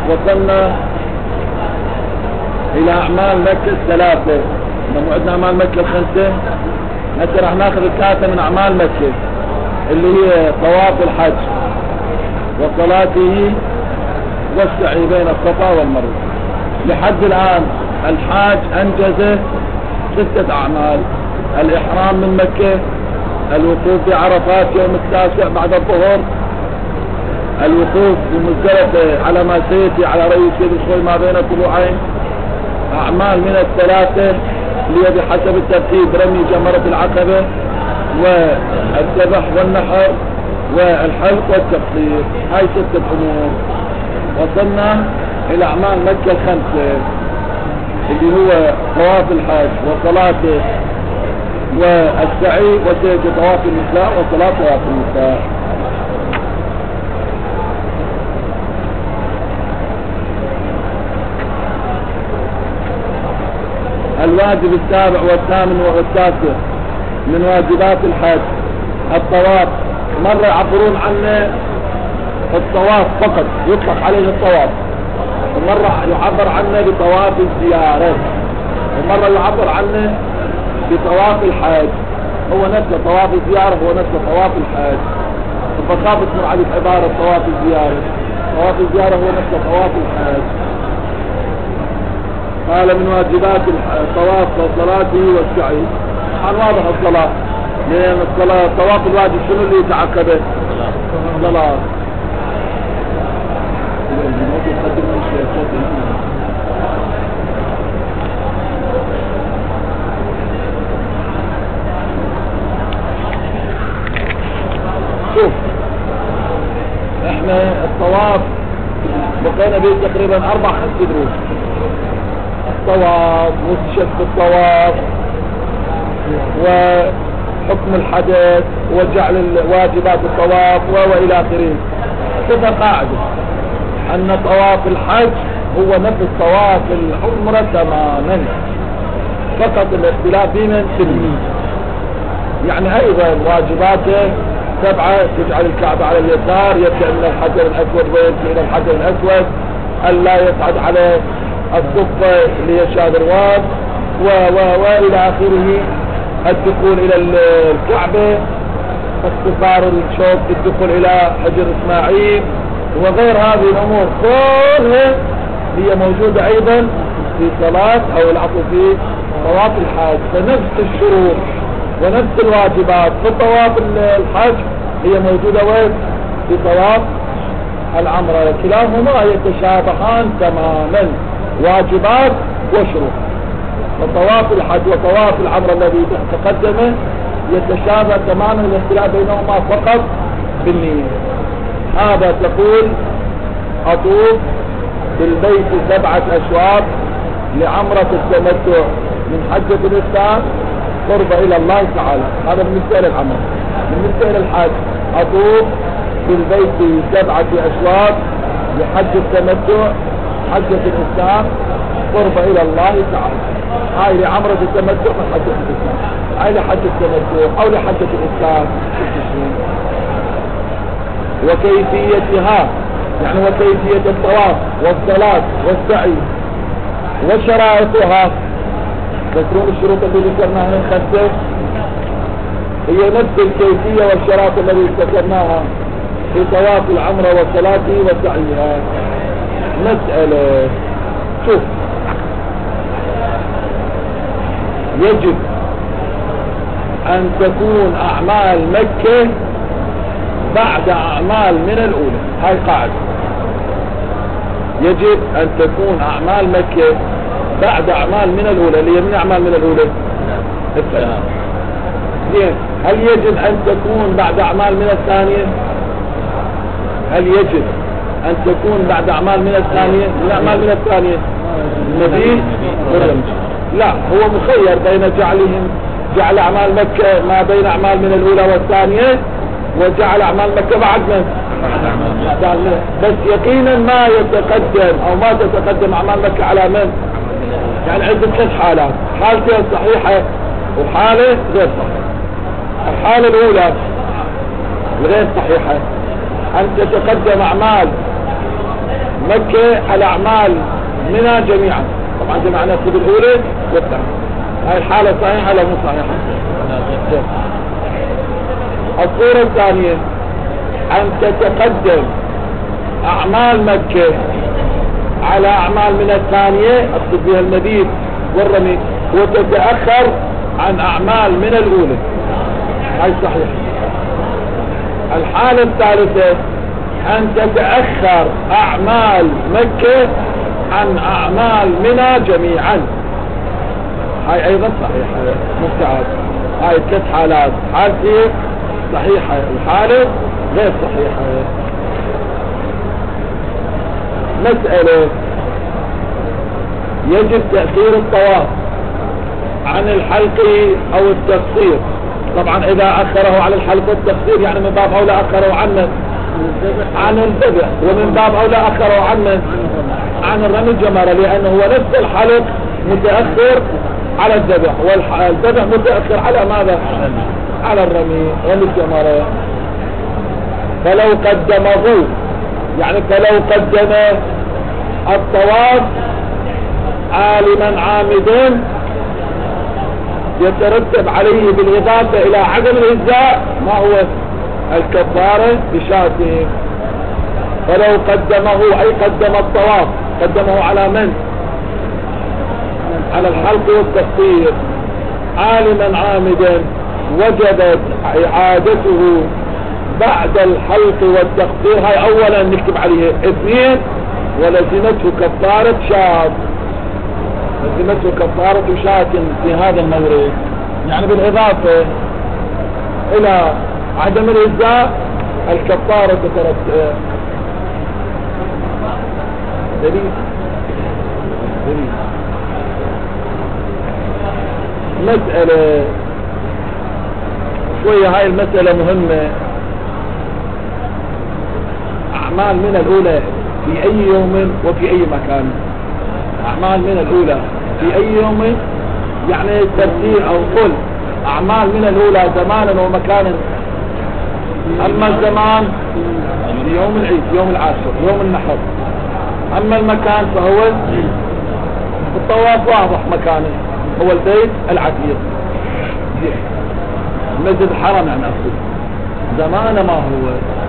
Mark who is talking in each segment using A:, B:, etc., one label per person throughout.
A: وصلنا الى اعمال مكة الثلاثة. لما عندنا اعمال مكة الخمسة، هسه راح ناخذ الثلاثة من اعمال مكة اللي هي طواف الحج وصلاته والسعي بين الصفا والمروة. لحد الان الحاج انجز 6 اعمال: الاحرام من مكة، الوقوف بعرفات يوم 9 بعد الظهر، الوقوف بمزدلفة على ما سيأتي على رأي سيد الخوي ما بين الطلوعين. اعمال من الثلاثة اللي هي بحسب الترتيب: رمي جمرة العقبة والذبح والنحر والحلق والتقصير. هاي 6 امور. وصلنا الى اعمال مكة الخمسة اللي هو طواف الحج وصلاته والسعي وسيأتي طواف النساء وصلاة طواف النساء. الواجب السابع والثامن والتاسع من واجبات الحج الطواف. مرة يعبرون عنه الطواف فقط، يطلق عليه الطواف، ومرة يعبر عنه بطواف الزيارة، ومرة يعبر عنه بطواف الحج. هو نفسه طواف الزيارة، هو نفسه طواف الحج. فخاف اسمه عليه عبارة طواف الزيارة. طواف الزيارة هو نفسه طواف الحج. قال من واجبات الطواف وصلاته والسعي. عن واضح الصلاة، لأن الصلاة طواف الواجب شنو اللي يتعقبه؟ الصلاة. شوف احنا الطواف بقينا به تقريبا 4-5 دروس: الطواف واستشف الطواف وحكم الحدث وجعل واجبات الطواف والى اخره. كذا قاعدة ان طواف الحج هو نفس طواف العمرة تماما، فقط الاختلاف بين سنين. يعني ايضا واجباته 7: تجعل الكعبة على اليسار، يبدأ من الحجر الاسود ويمشي الى الحجر الاسود، الا يصعد على الصفة اللي هي شادروات والى اخره، الدخول الى الكعبة، اختصار الشوط، الدخول الى حجر اسماعيل وغير هذه الامور كلها هي موجودة ايضا في صلاة او العفو في طواف الحج. فنفس الشروط ونفس الواجبات في طواف الحج هي موجودة وين؟ في طواف العمرة. كلاهما يتشابهان تماما، واجبات وشروط. فطواف الحج وطواف العمرة الذي تقدمه يتشابه تماما، الاختلاف بينهما فقط بالنية. هذا تقول: أطوف بالبيت 7 أشواط لعمرة التمتع من حجة الإسلام قرب إلى الله تعالى. هذا بالنسبة للعمرة. بالنسبة للحج: أطوف بالبيت 7 أشواط لحج التمتع حجة الإسلام قرب إلى الله تعالى. هاي لعمرة التمتع من حجة الإسلام، هاي لحج التمتع أو لحجة الإسلام. وكيفيتها يعني وكيفية الطواف والصلاة والسعي وشرائطها. تذكرون الشروط اللي ذكرناها من 5؟ هي نفس الكيفية والشرائط التي ذكرناها في طواف العمرة وصلاته وسعيها. مسألة: شوف، يجب أن تكون أعمال مكة بعد أعمال من الأولى. هاي قاعدة. يجب أن تكون أعمال مكة بعد أعمال من الأولى. اللي هي من أعمال من الأولى؟ زين، هل يجب أن تكون بعد أعمال من الثانية؟ هل يجب أن تكون بعد أعمال من الثانية؟ من أعمال من الثانية النبي؟ لا، هو مخير بين جعل أعمال مكة ما بين أعمال من الأولى والثانية، وجعل أعمال مكة بعد من؟ بس يقينا ما يتقدم أو ما تتقدم أعمال مكة على من؟ يعني عندك 3 حالات: حالتين صحيحة وحالة غير صحيحة. الحالة الأولى الغير صحيحة أن تتقدم أعمال مكة الأعمال منها جميعا. طبعا جمعنا نفسه الأولى والثانية. هاي الحالة صحيحة ولا مو صحيحة؟ الصورة الثانية أن تتقدم أعمال مكة على أعمال من الثانية أقصد بها المبيت والرمي، وتتأخر عن أعمال من الأولى. هاي صحيح. الحالة الثالثة أن تتأخر أعمال مكة عن أعمال منى جميعا. هاي أيضا صحيحة. ممتاز. هاي 3 حالات، حالتي صحيحة، الحالة غير صحيحة. مسألة يجب تأخير الطواف عن الحلق أو التقصير. طبعا إذا أخره على الحلق والتقصير يعني من باب أولى أخره عن الذبح، ومن باب أولى أخره عن الرمي الجمرة، لأنه هو نفس الحلق متأخر على الذبح، والذبح متأخر على ماذا؟ على رمي الجمرة. فلو قدمه يعني فلو قدم الطواف عالما عامدا يترتب عليه بالإضافة إلى عدم الإجزاء ما هو؟ الكفارة بشاته. فلو قدمه أي قدم الطواف، قدمه على من؟ على الحلق والتقصير عالما عامدا، وجبت إعادته بعد الحلق والتقصير. هاي أولا نكتب عليه 2. ولزمته كفارة شاة، لزمته كفارة شاة في هذا المورد، يعني بالإضافة إلى عدم الإجزاء الكفارة تترتب. دليل مسألة شوية، هاي المسألة مهمة. أعمال من الأولى في أي يوم وفي أي مكان. أعمال من الأولى في أي يوم يعني ترتيب أو قل أعمال من الأولى زمانا ومكانا. أما الزمان في يوم العيد، يوم العاشر، يوم النحر. أما المكان فهو الطواف واضح مكانه، هو البيت العتيق، المسجد الحرام يعني أقصد. زمان ما هو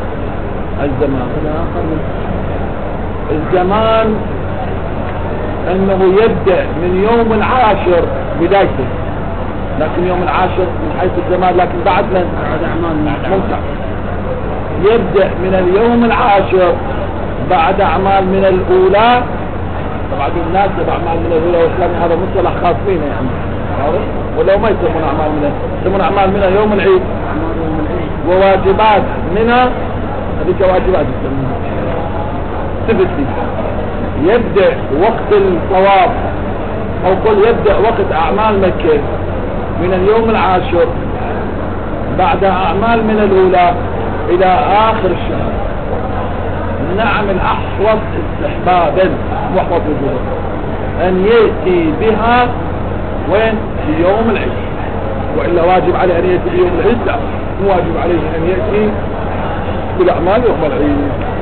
A: الزمان انه يبدأ من يوم العاشر بدايته، لكن يوم العاشر من حيث الزمان، لكن بعد من ممتع يبدأ من اليوم العاشر بعد اعمال من الاولى. طبعا الناس اعمال من الاولى والثانية هذا مصطلح خاص فينا يعني، ولو ما يسمون اعمال منها، يسمون اعمال منها يوم العيد، وواجبات منها هذيك واجبات يسمونها تبتي. يبدأ وقت الطواف او قل يبدأ وقت اعمال مكة من اليوم العاشر بعد اعمال من الاولى الى اخر الشهر. نعم الاحوط استحبابا محوط وجوبا ان يأتي بها وين؟ في يوم العيد، وإلا واجب عليه ان يأتي في يوم العيد؟ لا، مو واجب عليه ان يأتي بالاعمال يوم العيد.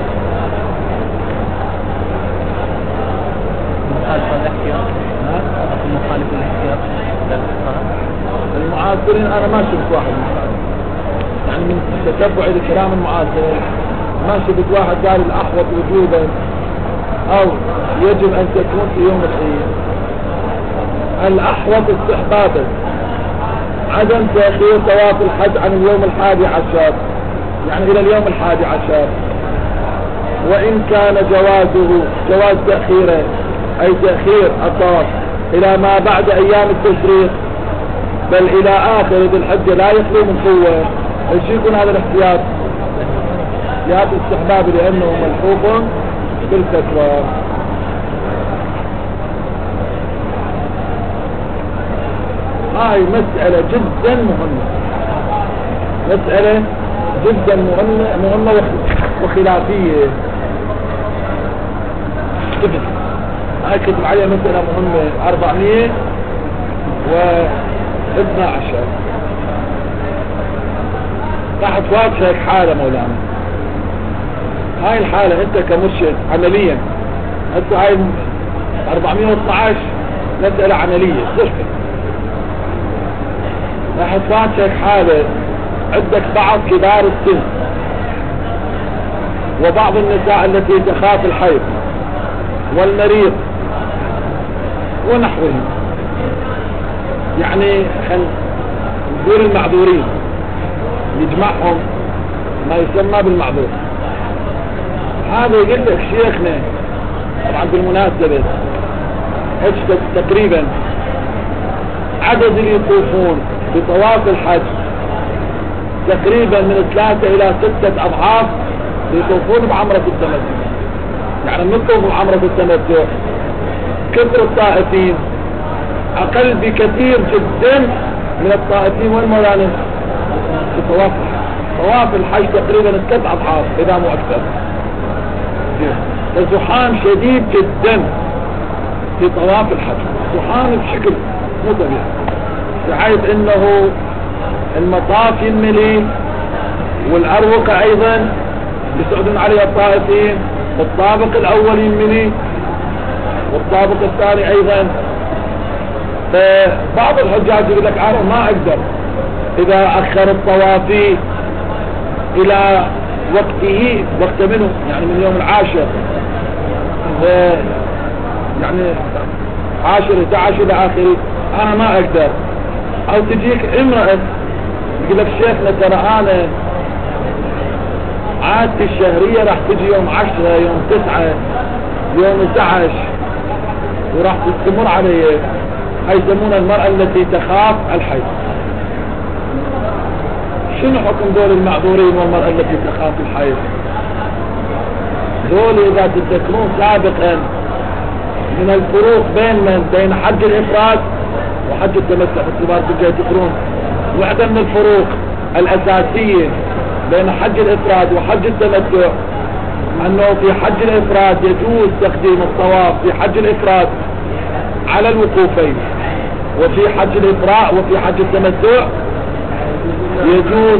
B: مخالف الاحتياط
A: المعاصرين انا ما شفت واحد مخالف، يعني من تتبع لكلام المعاصرين ما شفت واحد قال الاحوط وجوبا او يجب ان تكون في يوم العيد. الاحوط استحبابا عدم تأخير طواف الحج عن اليوم 11 يعني الى اليوم 11، وان كان جواز تأخيره اي تأخير الطواف الى ما بعد ايام التشريق بل الى اخر ذي الحجة لا يخلو من قوة. ايش يكون هذا الاحتياط؟ احتياط استحباب لانه ملحوق بالفتوى. هاي مسألة جدا مهمة، مسألة جدا مهمة وخلافية. هاي كتب عليها مسألة مهمة 412 راح تواجهك حالة مولانا. هاي الحالة انت كمرشد عمليا هسه هاي 412 مسألة عملية صحة. راح تفاتك حالة عندك بعض كبار السن وبعض النساء التي تخاف الحيض والمريض ونحوهم، يعني نقول المعذورين يجمعهم ما يسمى بالمعذور. هذا يقول لك شيخنا طبعا بالمناسبة هيك تقريبا عدد اللي يطوفون بطواف الحج تقريبا من 3 إلى 6 أضعاف يطوفون بعمرة التمتع. يعني نطوف بعمرة التمتع كثر الطائفين أقل بكثير جدا من الطائفين والمولانا في طواف الحج. طواف الحج تقريبا 3 أضعاف إذا مو أكثر. الزحام شديد جدا في طواف الحج، زحام بشكل مو طبيعي، بحيث انه المطاف ينملي والأروقة ايضا يسعدون عليها الطائفين، الطابق الاول ينملي والطابق الثاني ايضا. فبعض الحجاج يقول لك انا ما اقدر اذا اخر الطوافي الى وقته، وقت منه يعني من يوم 10 يعني 10 11 الى اخره، انا ما اقدر. او تجيك امرأة يقول لك شيخنا ترى انا عادتي الشهرية راح تجي يوم 10 يوم 9 يوم 11 وراح تستمر علي. هاي يسمونها المرأة التي تخاف الحيض. شنو حكم دول المعذورين والمرأة التي تخاف الحيض؟ دول اذا تذكرون سابقا من الفروق بين حج الافراد وحج التمتع باعتبار تجي تذكرون، واحدة من الفروق الاساسية بين حج الافراد وحج التمتع انه في حج الافراد يجوز تقديم الطواف في حج الافراد على الوقوفين، وفي حج الافراء وفي حج التمتع يجوز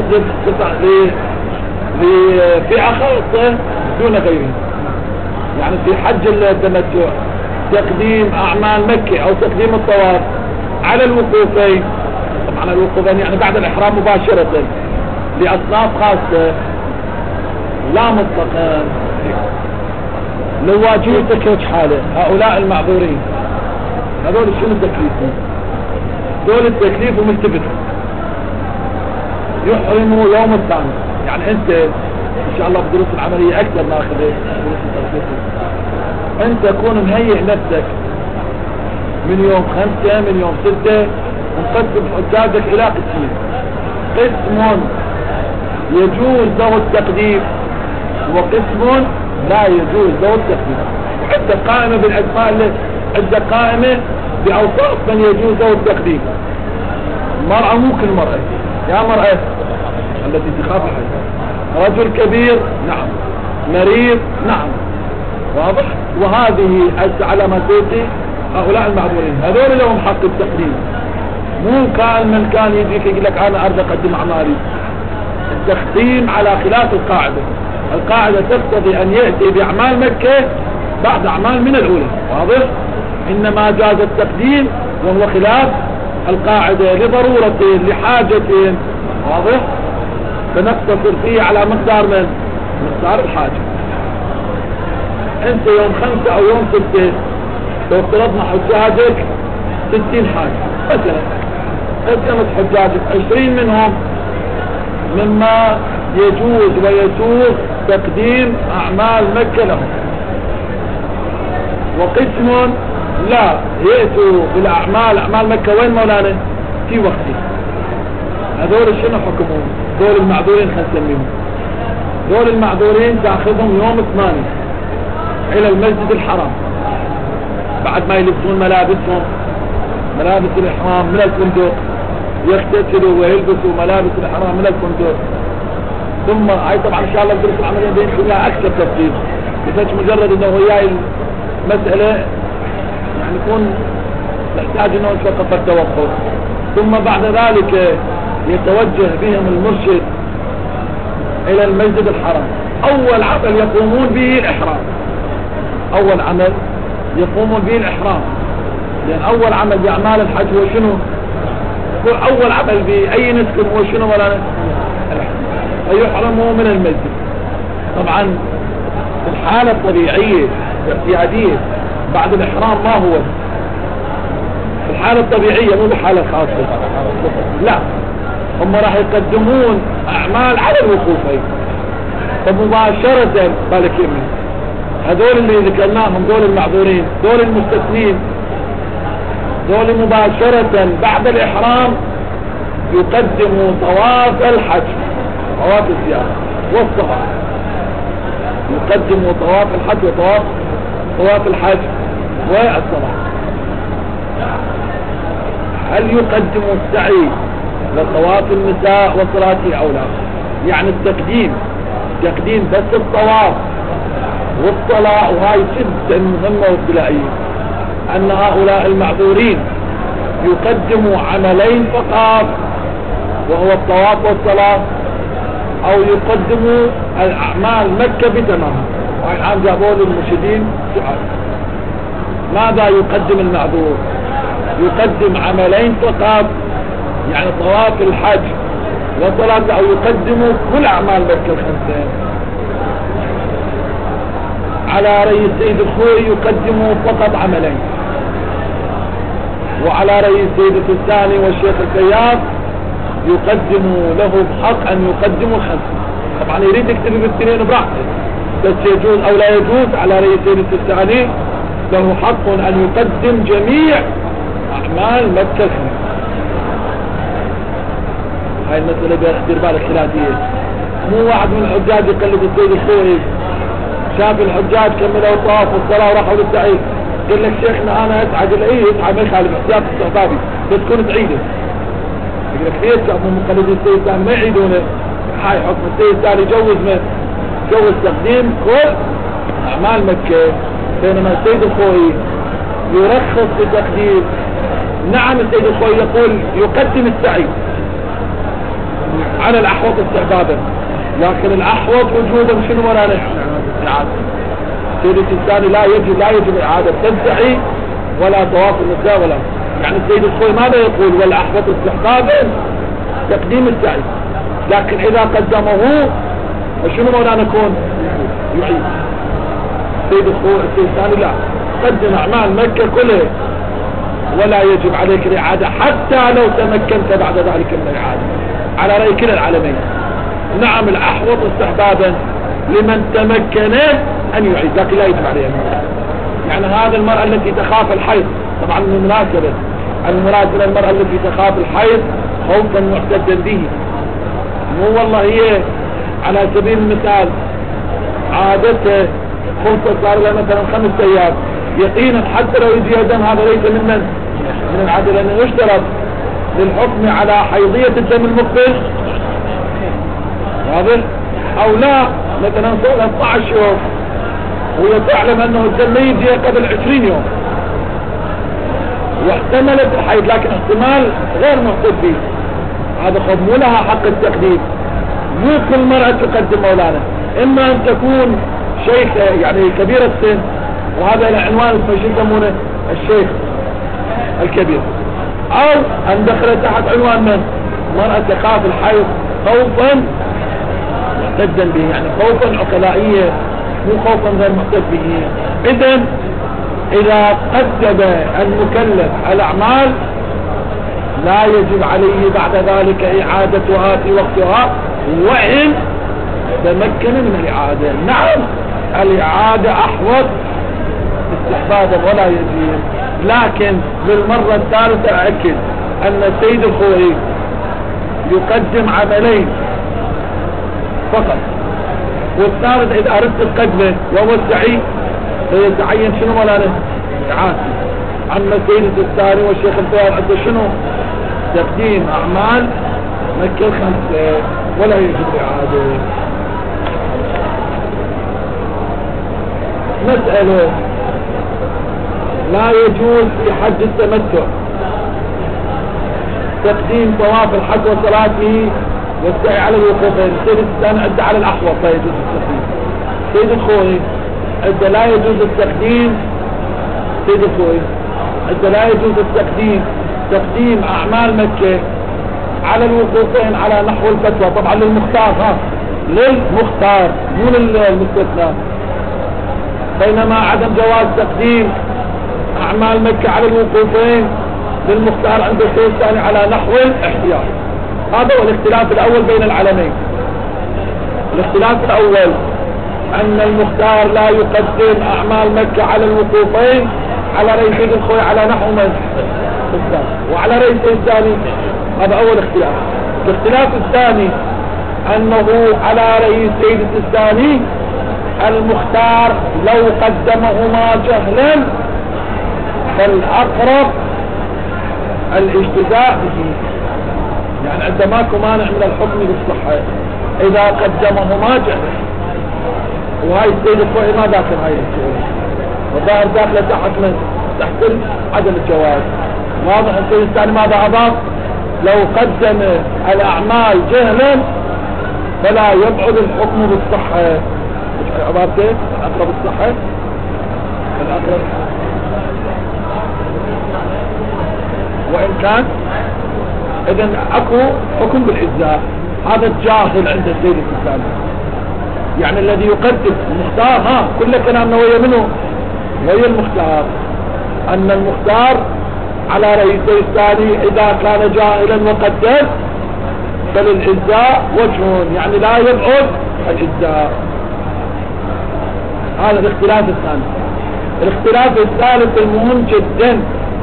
A: لفئة خاصة دون غيره. يعني في حج التمتع تقديم اعمال مكة او تقديم الطواف على الوقوفين، طبعا الوقوفين يعني بعد الاحرام مباشرة لاصناف خاصة لا مطلقا. لو واجهتك هيك حالة هؤلاء المعذورين هذول شنو تكليفهم؟ دول التكليف وملتفتهم يحرموا يوم الثاني. يعني انت ان شاء الله بدروس العملية اكثر ناخذ دروس التربية، انت تكون مهيئ نفسك من يوم 5 من يوم 6 ونقسم حجاجك الى قسمين. قسم يجوز له التقديم وقسم لا يجوز له التقديم. عندك قائمة بالاسماء اللي عندك قائمة باوصاف من يجوز له التقديم. مرأة مو كل مرأة، يا مرأة التي تخاف الحيض، رجل كبير نعم، مريض نعم، واضح. وهذه على ما تأتي هؤلاء المعذورين هذول لهم حق التقديم. مو كان من كان يجيك يقول لك انا اريد اقدم اعمالي. التقديم على خلاف القاعدة. القاعدة تقتضي ان يأتي باعمال مكة بعد اعمال من الاولى، واضح. انما جاز التقديم وهو خلاف القاعدة لضرورة لحاجة، واضح، فنقتصر فيه على مقدار من مقدار الحاجة. انت يوم 5 او يوم 6 لو افترضنا حجاجك 60 حاجة مثلا، قسمت حجاجك 20 منهم مما يجوز ويسوغ تقديم اعمال مكة لهم، وقسم لا يأتوا بالاعمال اعمال مكة وين مولانا في وقته. هذول شنو حكمهم؟ دول المعذورين خلينا نسميهم. دول المعذورين تاخذهم يوم 8 الى المسجد الحرام بعد ما يلبسون ملابسهم ملابس الاحرام من الفندق، يغتسلوا ويلبسوا ملابس الاحرام من الفندق. ثم هاي طبعا ان شاء الله بدرس العمليه بينكم اياها اكثر تفصيل، بس مجرد انه وياي المساله يعني يكون نحتاج انه نتوقف التوقف. ثم بعد ذلك يتوجه بهم المرشد الى المسجد الحرام. اول عمل يقومون به الاحرام، أول عمل يقوم به الإحرام، لأن أول عمل بأعمال الحج هو شنو؟ أول عمل بأي نسك هو شنو ولا فيحرموا من المسجد. طبعا في الحالة الطبيعية الاعتيادية بعد الإحرام ما هو في الحالة الطبيعية، مو بحالة خاصة، لا هم راح يقدمون أعمال على الوقوفين، فمباشرة بالك يمين هذول اللي ذكرناهم دول المعذورين دول المستثنين دول مباشرة بعد الإحرام يقدموا طواف الحج، طواف الزيارة والصفا، يقدموا طواف الحج طواف الحج والصلاة. هل يقدموا السعي لطواف النساء وصلاته أو لا؟ يعني تقديم بس الطواف والصلاة، وهاي جدا مهمة وابتلائية، أن هؤلاء المعذورين يقدموا عملين فقط وهو الطواف والصلاة، أو يقدموا الأعمال مكة بتمامها. وهي الآن جابوا للمرشدين سؤال: ماذا يقدم المعذور؟ يقدم عملين فقط يعني طواف الحج وصلاة، أو يقدموا كل أعمال مكة الخمسين؟ على رأي السيد الخوي يقدموا فقط عملين، وعلى رأي السيد الثاني والشيخ الفياض يقدموا له بحق أن يقدموا 5. طبعا يريد يكتب بالتنين براحته، بس يجوز أو لا يجوز. على رأي السيد الثاني له حق أن يقدم جميع أعمال مكة 5. هاي المسألة دير بالك خلافية، مو واحد من الحجاج يقلد السيد الخوي، شاف الحجاج كملوا الطواف والصلاة وراحوا للسعي، قال لك شيخنا أنا أسعى، قال له إيه اسعى ما يخالف احتياط استحبابي بس تكون تعيده. يقول لك ليش شافوا مقلدين السيد الثاني ما يعيدونه؟ هاي حكم السيد الثاني جوز تقديم كل أعمال مكة، بينما السيد الخوي يرخص بتقديم. نعم السيد الخوي يقول يقدم السعي على الأحوط استحبابا، لكن الأحوط وجوبا شنو ولا إعادة. السيد الثاني لا يجب إعادة تنسعي ولا طواف النساء ولا، يعني السيد الخوي ماذا يقول؟ والأحوط استحبابا تقديم السعي، لكن إذا قدمه فشنو مولانا يكون؟ يعيد. السيد الثاني لا، قدم أعمال مكة كلها ولا يجب عليك الإعادة حتى لو تمكنت بعد ذلك من الإعادة، على رأي كلا العالمين. نعم الأحوط استحبابا لمن تمكن أن يعيد، لكن لا يجب عليه. يعني هذه المرأة التي تخاف الحيض، طبعا المناسبة المرأة التي تخاف الحيض خوفا معتدا به، مو والله هي على سبيل المثال عادته خلصة صار لها مثلا 5 أيام، يقينا حتى لو يجي دم هذا ليس من العادة، لأنه يشترط للحكم على حيضية الدم المقبل واضح، أو لا مثلا صار 12 يوم وهي تعلم أنه الدم ما يجي قبل 20 يوم واحتملت الحيض، لكن احتمال غير محدد به، هذا خب مو لها حق التقديم. مو كل مرأة تقدم مولانا، إما أن تكون شيخ يعني كبير السن، وهذا العنوان شو يسمونه الشيخ الكبير، أو أن دخلت تحت عنوان من مرأة تخاف الحيض خوفا معتدا به، يعني خوفا عقلائية مو خوفا غير معتد به. إذن إذا قدم المكلف الأعمال لا يجب عليه بعد ذلك إعادتها في وقتها وإن تمكن من الإعادة. نعم الإعادة أحوط استحبابا ولا يجب، لكن للمرة الثالثة أأكد أن السيد الخوي يقدم عملين فقط، والثالث إذا أردت القدمة وهو السعي سيتعين شنو مولانا؟ إعادة. عما السيد الثاني والشيخ الفياض عنده شنو؟ تقديم أعمال مكة 5 ولا يجب إعادة. مسألة لا يجوز في حج التمتع تقديم طواف الحج وصلاته والسعي على الوقوفين. السيد الثاني عد على الأحوط لا يجوز التقديم. السيد الخوي عند لا يجوز التقديم سيد الخوي، عند لا يجوز تقديم اعمال مكة على الوقوفين على نحو الفتوى، طبعا للمختار، للمختار مو للمستثنى. بينما عدم جواز تقديم اعمال مكة على الوقوفين للمختار عند الشيء الثاني على نحو الاحتياط. هذا هو الاختلاف الاول بين العلمين. الاختلاف الاول ان المختار لا يقدم اعمال مكة على الوقوفين على رأي سيد الخوي على نحو من وعلى رأي سيد الثاني. هذا اول اختلاف. الاختلاف الثاني انه على رأي سيد الثاني المختار لو قدمهما جهلا فالاقرب الاجتزاء به، يعني عندما ماكو مانع من الحكم بالصحة اذا قدمهما جهلا. وهاي السيد الخوي ما داخل هاي السؤال، والظاهر داخله تحت عدم الجواز. واضح. السيد الثاني ماذا اضاف؟ لو قدم الاعمال جهلا فلا يبعد الحكم بالصحة. عبارتين الاقرب الصحة، الاقرب وان كان اذا اكو حكم بالاجزاء. هذا الجاهل عند السيد الثاني، يعني الذي يقدم المختار كل كلامنا ويا منه ويا المختار، ان المختار على رئيسي الثاني اذا كان جاهلا وقدم فللإجزاء وجه، يعني لا يبعد الإجزاء. هذا الاختلاف الثاني. الاختلاف الثالث المهم جدا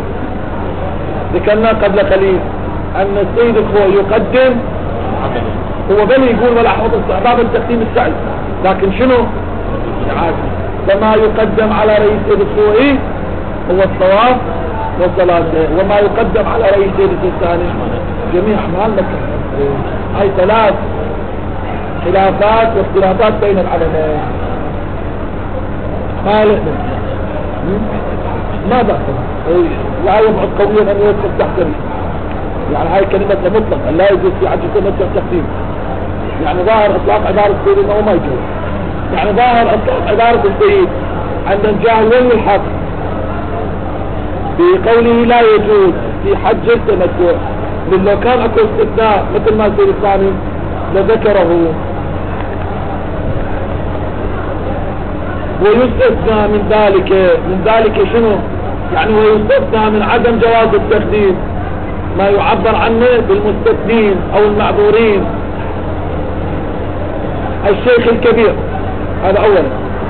A: ذكرنا قبل قليل ان السيد الخوي يقدم، هو بل يقول ولا حوض استحباب التقديم السعي، لكن شنو عادي فما يقدم على رئيس سيد الخوي هو الطواف وصلاته، وما يقدم على رئيس سيد الثاني جميع اعمال مكة. هاي ثلاث خلافات واختلافات بين العلماء. ماذا لا يبعد قويا ان يدخل تحت، يعني هاي كلمة مطلق لا يجوز في عجز كلمة التقديم، يعني ظاهر اطلاق عبارة السيد انه ما يجوز، يعني ظاهر اطلاق عبارة السيد عند الجاهل وين الحق بقوله لا يجوز في حج التمتع، لو كان اكو استثناء مثل ما السيد الثاني لذكره. ويستثنى من ذلك شنو؟ يعني ويستثنى من عدم جواز التقديم ما يعبر عنه بالمستثنين او المعذورين. الشيخ الكبير هذا اولا،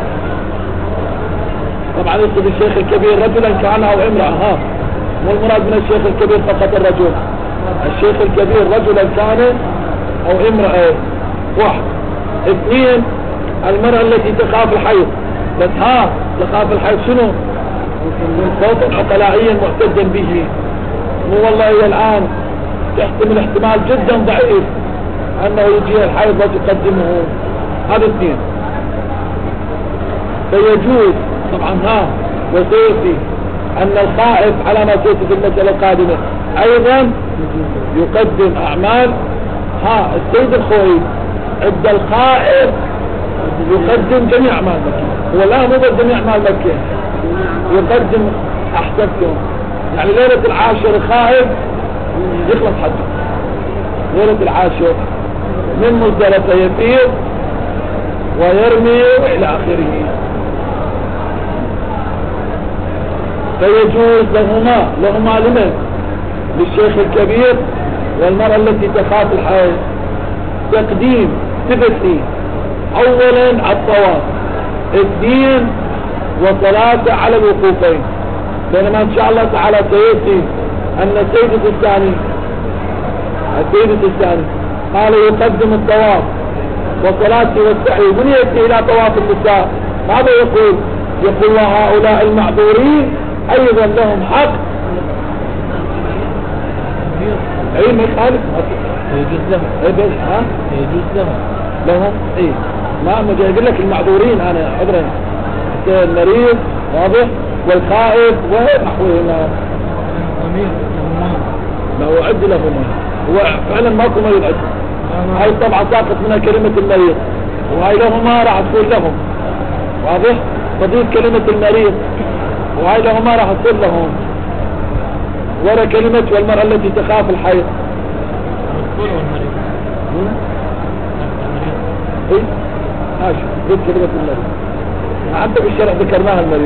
A: طبعا يقصد الشيخ الكبير رجلا كان او امرأة، مو المراد من الشيخ الكبير فقط الرجل، الشيخ الكبير رجلا كان او امرأة. واحد. اثنين المرأة التي تخاف الحيض، بس تخاف الحيض شنو؟ صوتا عقلائيا معتدا به، مو والله هي الان تحتمل احتمال جدا ضعيف انه يجي الحيض وتقدمه. هذا اثنين. فيجوز طبعا وسيأتي ان الخائف على ما سيأتي في المسألة القادمة ايضا يقدم اعمال. السيد الخوي عند الخائف يقدم جميع اعمال مكة، ولا مو بس جميع اعمال مكة، يقدم احسنتم. يعني ليلة العاشر خائف يخلص حجه، ليلة العاشر من مزدلفة يفيض ويرمي والى اخره. فيجوز لهما لمن؟ للشيخ الكبير والمرأة التي تخاف الحيض تقديم تفتي اولا الطواف، اثنين وصلاة على الوقوفين. بينما ان شاء الله تعالى سيأتي ان السيد الثاني قال يقدم الطواف وصلاة والسعي، من يأتي الى طواف النساء ماذا يقول؟ وهؤلاء المعذورين ايضا لهم حق. اي ما يخالف
B: يجوز لهم، يجوز
A: لهم ما جاي يقول لك المعذورين، انا عذرا المريض واضح والخائف ونحوهما لو عد لهما، هو فعلا ماكو مريض عد. هاي طبعا ساقط منها كلمة المريض، وهاي لهما راح تقول لهم واضح. تضيف كلمة المريض، وهاي لهم ما راح تصير لهم ورا كلمة والمرأة التي تخاف الحيض. ايه ماشي ضد كلمة المريض، حتى بالشرع ذكرناها المريض.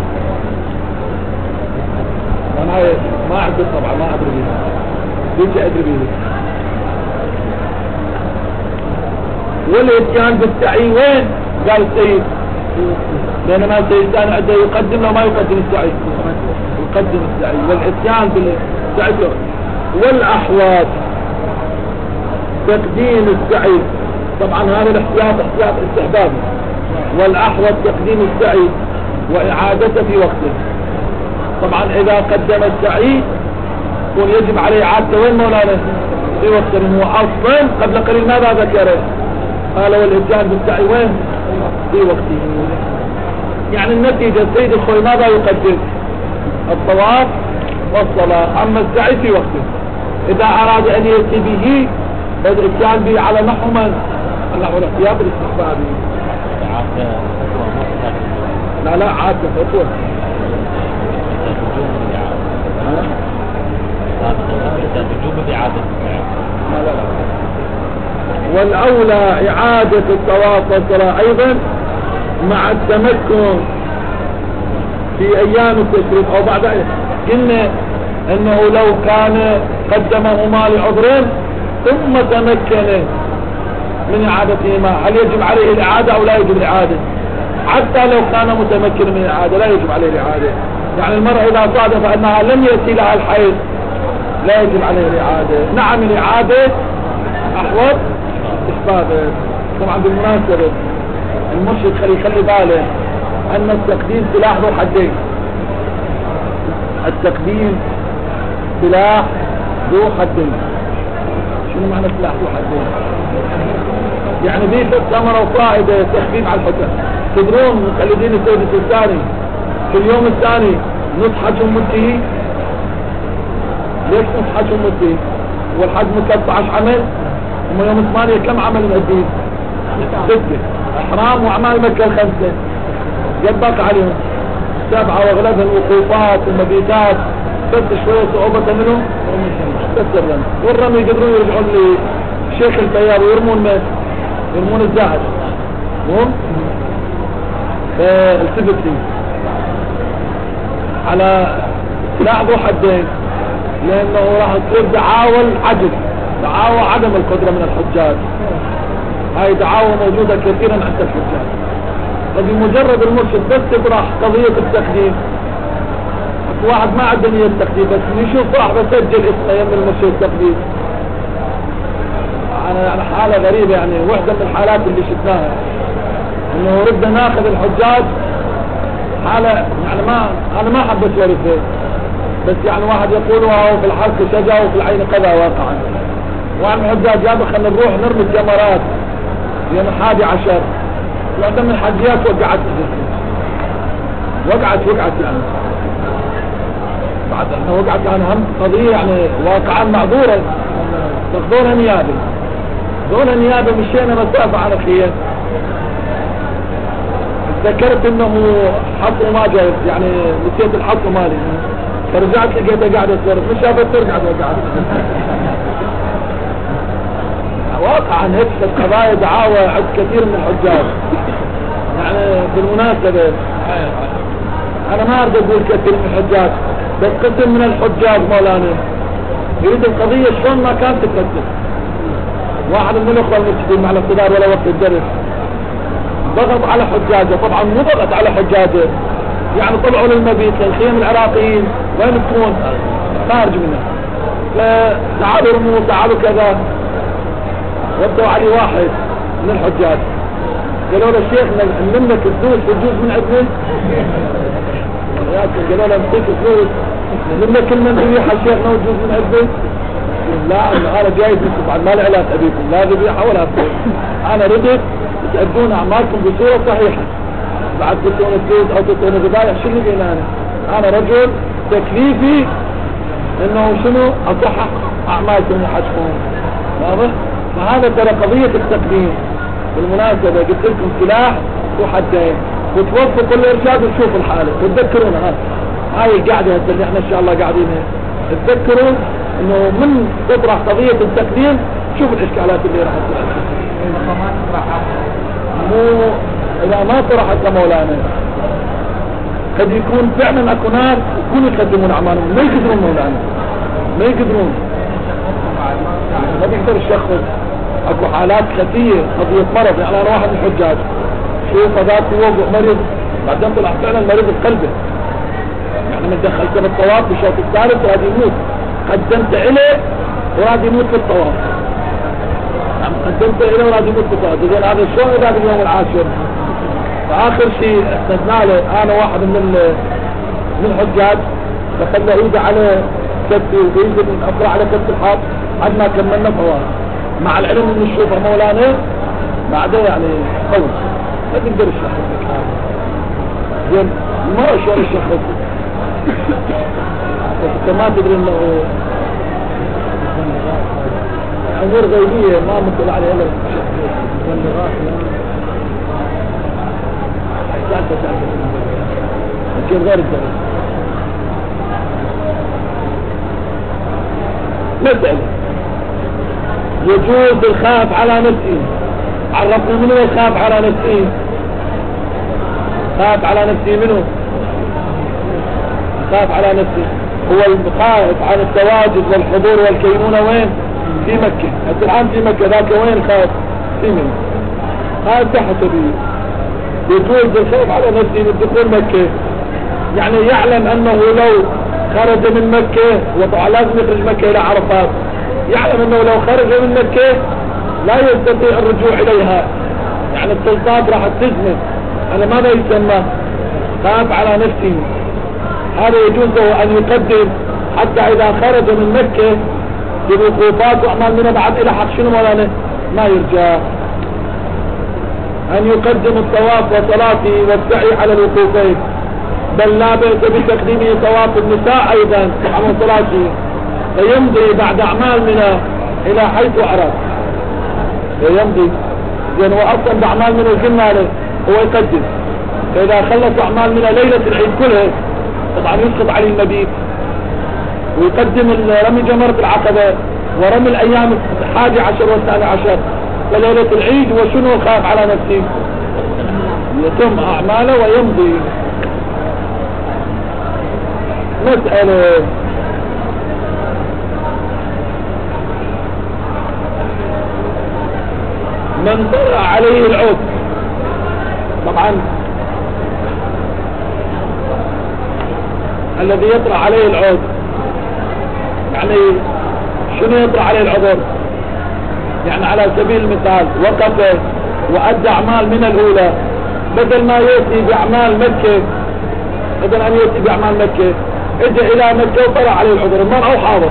A: انا ما اعرف طبعا، ما ادري بيها، بيجي ادري بيها. والاتيان بالسعي وين؟ قال السيد، بينما السيد كان عنده يقدم لو ما يقدم السعي، يقدم السعي. والاتيان بالسعي. والاحواط تقديم السعي، طبعا هذا الاحتياط احتياط استحبابي. والاحوط تقديم السعي واعادته في وقته. طبعا اذا قدم السعي يكون يجب عليه اعادته وين مولانا؟ في وقته، هو اصلا قبل قليل ماذا ذكره؟ قال والاتيان بالسعي وين؟ في وقته. يعني النتيجة السيد الخوي ماذا يقدم؟ الطواف والصلاة، اما السعي في وقته. اذا اراد ان يأتي به والاتيان به على نحو من؟ نحو الاحتياط الاستحبابي. لا عادة فتوى. لا. والأولى إعادة الطواف والصلاة أيضا مع التمكن في أيام التشريق أو بعد. قلنا أنه لو كان قدمهما لعذر ثم تمكن من إعادتهما، هل يجب عليه الإعادة أو لا يجب الإعادة؟ حتى لو كان متمكن من الإعادة لا يجب عليه الإعادة. يعني المرأة إذا صادف أنها لم يأتي لها الحيض لا يجب عليه الإعادة. نعم الإعادة أحوط استحبابه. طبعا بالمناسبة المرشد يخلي باله أن التقديم سلاح ذو حدين. التقديم سلاح ذو حدين. شنو معنى سلاح ذو حدين؟ يعني دي ثمرة وفائدة تخفيف على الحكم. تدرون مقلدين السيد الثاني في اليوم الثاني نصحة أمته. ليش نصحة أمته؟ والحج 13 عمل، ثم يوم 8 كم عمل نأديه؟ 6. إحرام وأعمال مكة 5 يبقى عليهم 7 واغلبها الوقوفات والمبيتات. بس شوية صعوبة منهم بس الرمي. والرمي يقدرون يرجعون لشيخ البيار ويرمون يرمون الزاهد. مهم التفت لي على سلاح ذو حدين، لأنه راح تصير دعاوى العجز، دعاوى عدم القدرة من الحجاج. هاي دعاوى موجودة كثيرا عند الحجاج. فبمجرد المرشد بس تطرح قضية التقديم، واحد ما عنده نية التقديم بس يشوف واحد بسجل اسمه يم المرشد التقديم. أنا حالة غريبة، يعني واحدة من الحالات اللي شفناها انه ردنا ناخذ الحجاج حالة، يعني انا ما حبيت ورثه، بس يعني واحد يقول وهو في الحرق شجا وفي العين قذى واقعا. واحد من الحجاج جابوا خلينا نروح نرمي الجمرات يوم 11، واحدة من الحجيات وقعت يعني بعد احنا وقعت يعني هم قضية يعني واقعا معذورة، تاخذونها نيابة. دون نيابة مشينا مسافة على خير. ذكرت انه حصر ما جايز، يعني نسيت الحصر مالي، فرجعت لقيتها قاعدة تصرف، مش شافت ترجع وقعت. واقعا هيك القضايا دعاوى عند كثير من الحجاج. يعني بالمناسبة انا ما اريد اقول كثير من الحجاج، بس قسم من الحجاج مولانا يريد القضية شلون ما كانت تتكتب. واحد من الاخوة المسجدين مع الاقتدار ولا وقت الدرس ضغط على حجاجه، طبعا مو ضغط على حجاجه، يعني طلعوا للمبيت للخيم العراقيين وين تكون؟ خارج منه. تعالوا رموا تعالوا كذا، ودوا علي واحد من الحجاج قالوا له شيخنا نملك الفلوس تجوز من عندنا؟ قالوا له نعطيك فلوس نملك المنزويحة شيخنا وتجوز من عندنا؟ لا انا جاي طبعا ما له علاقه بكم، لا ذبيحه ولا فلوس، انا ردت تأدون اعمالكم بصوره صحيحه، بعد تدون فلوس او تدون ذبايح شنو بينا؟ انا رجل تكليفي انه شنو اصحح اعمالكم وحجكم. واضح؟ فهذا ترى قضيه التقديم. بالمناسبه قلت لكم سلاح ذو حدين، وتوفقوا الارشاد وتشوفوا الحالة وتذكرونا هاي القعدة اللي احنا ان شاء الله قاعدين تذكروا انه من تطرح قضية التقديم شوفوا الاشكالات اللي راح تصير. مو اذا ما طرحت مولانا قد يكون فعلا اكو ناس يكونوا يقدمون اعمالهم ما يقدرون مولانا ما يقدرون ما بيقدر الشخص. اكو حالات خفية قضية مرض يعني انا واحد من الحجاج شوف هذاك هو مريض بعدين طلع فعلا مريض بقلبه يعني من دخلت بالطواف بشوط الثالث وهذا يموت قدمت إليه وهذا يموت في الطواف يعني قدمت إليه وهذا يموت في الطواف إذن هذا شلون إذا باليوم العاشر. فآخر شيء استثنى له أنا واحد من الحجاج فخلى إيده على كتفي وإيده من أفرع على كتف الحاط عد ما كملنا طواف مع العلم من الشوفة مولانا بعده يعني قوي ما تقدر الشخص زين ما شلون الشخص انت ما تدري انه امور غيبيه ما مثل عليها الا الشيء غير الدرس. مسألة يجوز الخاف على نفسه. عرفنا منه الخاف على نفسه. خاف على نفسه منه خاف على نفسه هو الخائف عن التواجد والحضور والكينونة وين؟ في مكة. انت الآن في مكة ذاك وين خاف؟ في منه هذا تحسبي يجوز الخوف على نفسه من دخول مكة يعني يعلم انه لو خرج من مكة وطبعا لازم يخرج مكة الى عرفات يعلم انه لو خرج من مكة لا يستطيع الرجوع اليها يعني السلطات راح تزمن. هذا ماذا يسمى؟ خاف على نفسه. هذا يجوز له ان يقدم حتى اذا خرج من مكة بوقوفات واعمال منها بعد الى حق شنو مولانا ما يرجع ان يقدم الطواف وصلاته والسعي على الوقوفين بل لا بأس بتقديمه طواف النساء ايضا عن صلاته فيمضي بعد اعمال منها الى حيث اراد فيمضي لانه اصلا باعمال منها قلنا له هو يقدم فاذا خلص اعمال منها ليلة العيد كلها طبعا يسقط عليه المبيت ويقدم رمي جمرة العقبة ورمي الايام 11 و12 وليلة العيد وشنو خاف على نفسه يتم اعماله ويمضي. مسألة من طرأ عليه العود طبعا الذي يطرأ عليه العود يعني شنو يطرأ عليه العذر يعني على سبيل المثال وقف وأدى أعمال من الأولى بدل ما يأتي بأعمال مكة بدل أن يأتي بأعمال مكة اجى إلى مكة وطرأ عليه العذر المرأة أو حاضر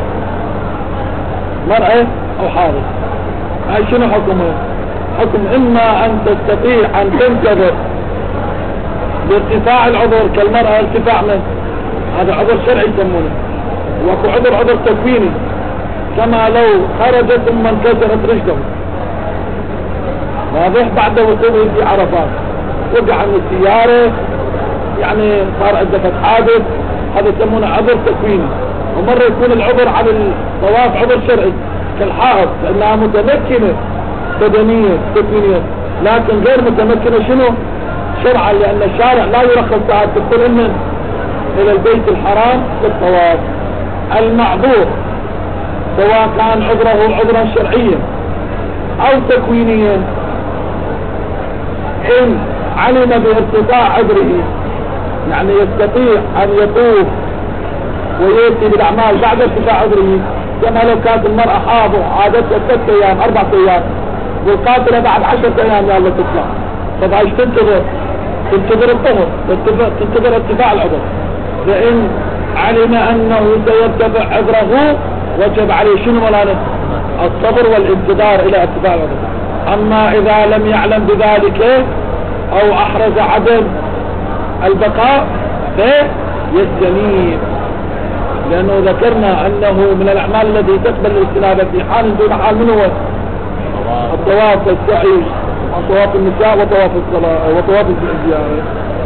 A: مرأة أو حاضر هاي شنو حكمه؟ حكم إما أن تستطيع أن تنتظر بارتفاع العذر كالمرأة ارتفاع من هذا عذر شرعي يسمونه وكو عذر تكويني كما لو خرجت ثم انكسرت رجله واضح بعد وقوعه في عرفات وقع عن السيارة يعني صار عدة حادث هذا يسمونه عذر تكويني. ومرة يكون العذر على الطواف عذر شرعي كالحائض لأنها متمكنة بدنية تكوينية لكن غير متمكنة شنو شرعا لأن الشارع لا يرخص ساعات تدخل إلى البيت الحرام بالطواف. المعذور سواء كان عذره عذرا شرعيا أو تكوينيا إن علم بارتفاع عذره يعني يستطيع أن يطوف ويأتي بالأعمال بعد ارتفاع عذره كما لو كانت المرأة حاضر عادتها 6 أيام 4 أيام والقاتلة بعد 10 أيام يلا تطلع طبعا ايش تنتظر الطهر تنتظر ارتفاع العذر فإن علم أنه سيرتفع عذره وجب عليه شنو مولانا الصبر والانتظار إلى ارتفاع العذر. أما إذا لم يعلم بذلك أو أحرز عدم البقاء فيستنيب لأنه ذكرنا أنه من الأعمال التي تقبل الاستنابة في حال دون حال من هو الطواف والسعي وطواف النساء وطواف الصلاة وطواف الزيارة.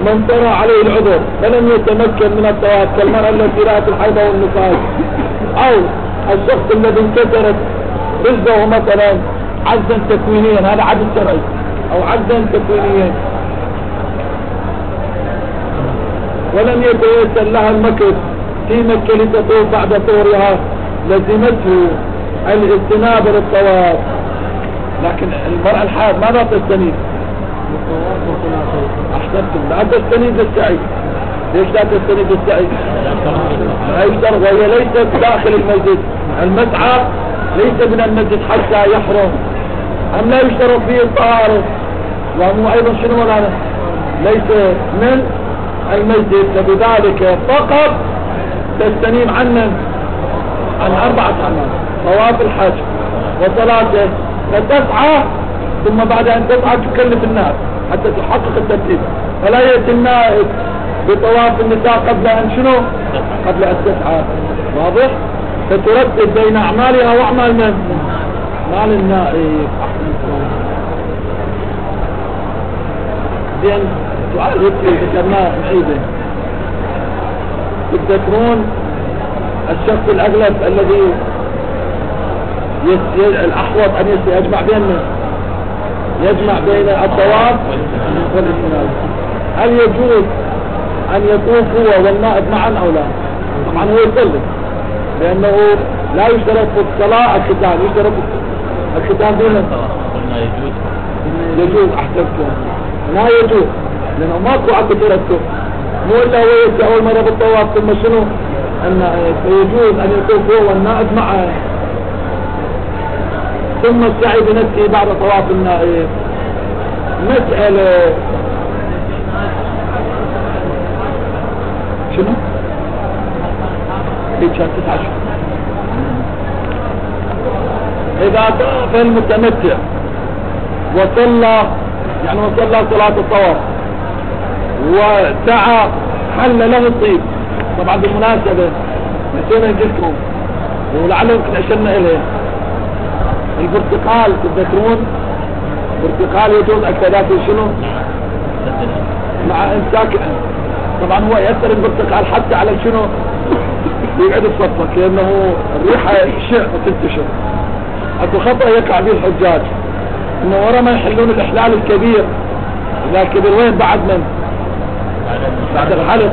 A: من طرى عليه العذر فلم يتمكن من الطواف كالمرأة التي رأت الحيض والنفاس، او الشخص الذي انكسرت رجله مثلا عجزا تكوينيا، هذا عجز شرعي او عجزا تكوينيا، ولم يتيسر لها المكث في مكة لتطوف بعد طهرها لزمته الاجتناب للطواف. لكن المرأة الحائض ماذا تستنيب؟ احسنتم، لا تستنيب السعي. ليش لا تستنيب السعي؟ لا يشترط، وهي ليست داخل المسجد، المسعى ليس من المسجد حتى يحرم. أم لا يشترط فيه الطهارة، وهو أيضا شنو ولا ليس من المسجد، فبذلك فقط تستنيم عن 4 أعمال: طواف الحج وصلاته، فتسعى، ثم بعد أن تسعى تكلف الناس حتى تحقق الترتيب، فلا يأتي النائب بطواف النساء قبل أن شنو؟ قبل أن تسعى. واضح؟ فترتب بين أعمالها وأعمال من؟ أعمال النائب. زين، سؤال ذكرناه نعيده. تذكرون الشخص الأغلب الذي الأحوط أن يجمع بين الطواف والاستناد، هل يجوز أن يطوف هو والنائب معا أو لا؟ طبعا هو يصلي، لأنه لا يشترط في الصلاة الختان، يشترط الختان دون الصلاة. يجوز. أحسنتم، لا يجوز، لأنه ماكو عقد ترتب، مو إلا هو يبدأ أول مرة بالطواف ثم شنو؟ فيجوز أن يطوف هو والنائب معه، ثم السعي بنفسه بعد طواف النائب. مسألة شنو؟ كان 9 شهور. إذا طاف المتمتع وصلى صلاة الطواف وسعى حل له الطيب. طبعا بالمناسبة نسينا نجلكم ولعلهم كنت أشرنا إليه، البرتقال تذكرون؟ البرتقال يجوز أكتداته شنو؟ مع إمساك. طبعا هو يأثر البرتقال حتى على شنو؟ يقعد الصفك، لأنه الريحة شيء وتنتشر. أكو خطأ يقع به الحجاج، إنه ورا ما يحلون الإحلال الكبير، إذا كبر وين بعد من؟ بعد الحلق،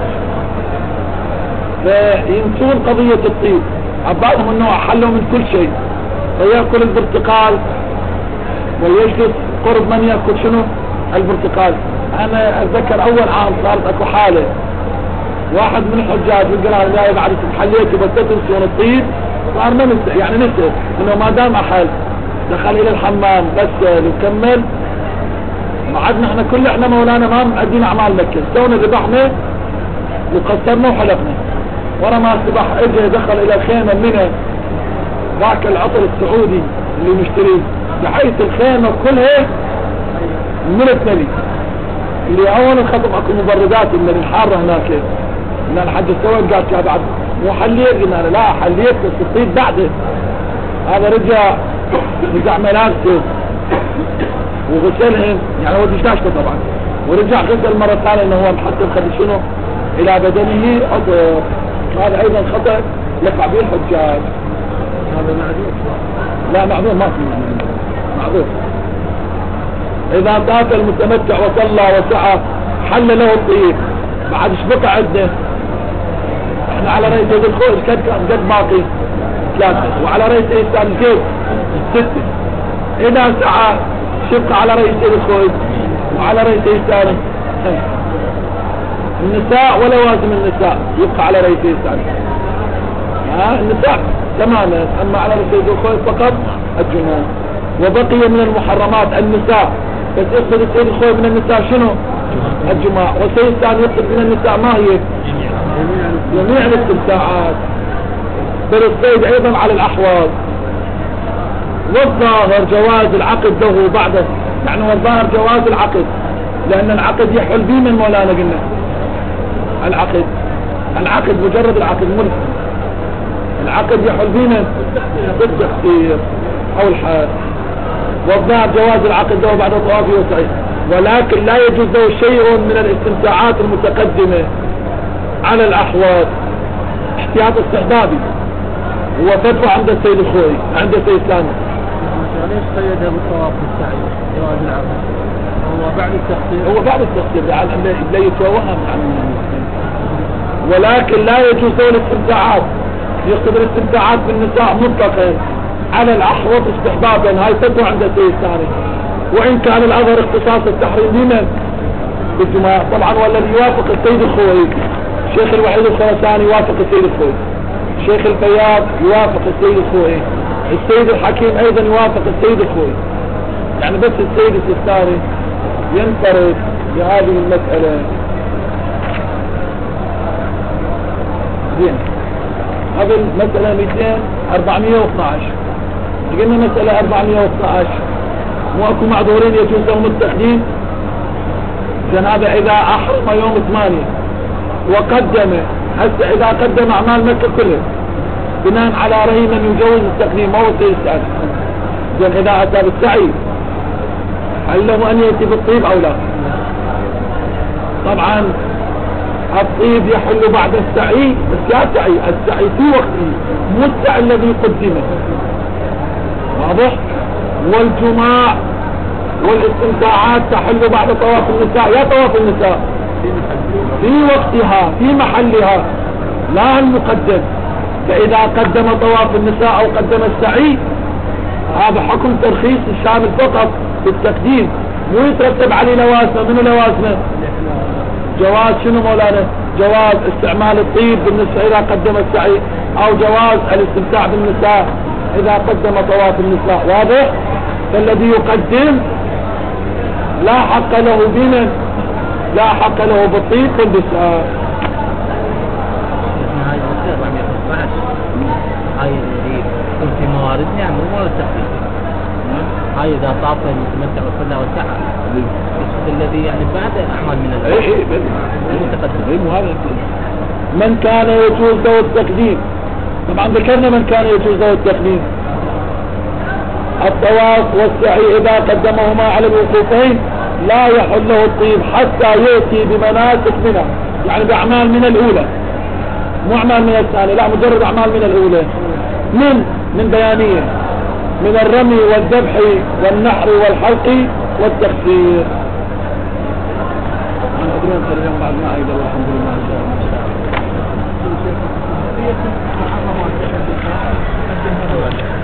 A: فينسون قضية الطيب. عبالهم إنه حلوا من كل شيء، فيأكل البرتقال ويجلس قرب من يأكل شنو؟ البرتقال. أنا أتذكر أول عام صارت أكو حالة، واحد من الحجاج يقول لا بعد حليته بس تنسون الطيب، صار ما نسى، يعني نسى إنه ما دام أحل دخل إلى الحمام غسل وكمل. وعدنا احنا كل احنا مولانا ما مؤدين أعمال مكة، سوينا ذبحنا وقصرنا وحلقنا. ورا ما الصباح اجى دخل إلى الخيمة منه ذاك العطر السعودي اللي نشتريه، بحيث الخيمة كلها من الثلج اللي اول الخطب اكو مبردات من الحارة هناك. ان الحج السواد قال بعد مو حليت، قلنا لا حليت بس الطيب بعده. هذا رجع ملابسه وغسلهم، يعني هو دشاشته طبعا، ورجع غسل مرة ثانية انه هو محط الخد شنو الى بدنه عطر. هذا ايضا خطأ يقع به الحجاج. هذا معذور؟ لا معذور، ما في معذور. اذا طاف المتمتع وصلى وسعى حل له الطيب، بعد ايش بقى عندنا؟ احنا على رأي سيد الخوش قد باقي 3، وعلى رأي سيد الثاني كيف 6. اذا سعى شبقى على رأي سيد الخوش وعلى رأي سيد الثاني 5. النساء ولوازم النساء يبقى على رأي سيد الثاني، النساء تماما. اما على رأي سيد الخوش فقط الجنان. وبقي من المحرمات النساء، بس يقصد السيد الخوي من النساء شنو؟ الجماع. والسيد الثاني يقصد من النساء ما هي؟ جميع الاستمتاعات. بل السيد ايضا على الاحواض. والظاهر جواز العقد له بعده، يعني والظاهر جواز العقد، لان العقد يحل به من مولانا. قلنا العقد مجرد العقد مرسل، العقد يحل به من بالتخسير او الحال. والظاهر جواز العقد له بعد طوافه وسعيه. ولكن لا يجوز له شيء من الاستمتاعات المتقدمة على الأحواض احتياط استحبابي. هو فتوى عند السيد الخوي عند السيد ثاني.
B: ليش قيده بالطواف والسعي جواز العقد؟
A: هو بعد التخطير لا يتوهم عن، ولكن لا يجوز له الاستمتاعات، يقصد الاستمتاعات بالنساء مطلقا على الأحوط استحبابا. هاي فتوى عند السيد الثاني. وإن كان الأظهر اختصاص التحريم لمن؟ بالجماعة طبعا، والذي يوافق السيد الخوي الشيخ الوحيد الخرساني يوافق السيد الخوي، الشيخ الفياض يوافق السيد الخوي، السيد الحكيم أيضا يوافق السيد الخوي. يعني بس السيد السستاني ينفرد بهذه المسألة. زين، هذه المسألة 412. قلنا مسألة 412 مو اكو معذورين يجوز لهم التقديم. زين، هذا إذا أحرم يوم 8 وقدم، هسه إذا قدم أعمال مكة كلها بناء على رأي من يجوز التقديم، ما هو سيستعد. زين، إذا أتى بالسعي هل له أن يأتي بالطيب أو لا؟ طبعا الطيب يحل بعد السعي، بس لا سعي، السعي في وقته مو السعي الذي قدمه، واضح؟ والجماع والاستمتاعات تحل بعد طواف النساء. يا طواف النساء في وقتها في محلها لا المقدم. فإذا قدم طواف النساء أو قدم السعي هذا حكم ترخيص الشامل فقط بالتقديم، مو يترتب عليه لوازمه. منو لوازمه؟ جواز شنو مولانا؟ جواز استعمال الطيب بالنساء إذا قدم السعي، أو جواز الاستمتاع بالنساء إذا قدم طواف النساء. واضح؟ فالذي يقدم لا حق له بمن؟ لا حق له بالطيب والنساء.
B: هاي اللي في مواردنا يعني مو موارد تخفيف. هاي إذا طاف المتمتع وصلى وسعى الذي يعني بعد أعمال من المتقدم.
A: هذا من كان يجوز له التقديم. طبعا ذكرنا من كان يجوز له التقديم. الطواف والسعي إذا قدمهما على الوقوفين لا يحل له الطيب حتى يأتي بمناسك منها، يعني بأعمال من الأولى، مو أعمال من الثانية، لا مجرد أعمال من الأولى. من بيانية، من الرمي والذبح والنحر والحلق والتخسير. أنا أدري أن اليوم بعد ما أيضا والحمد لله.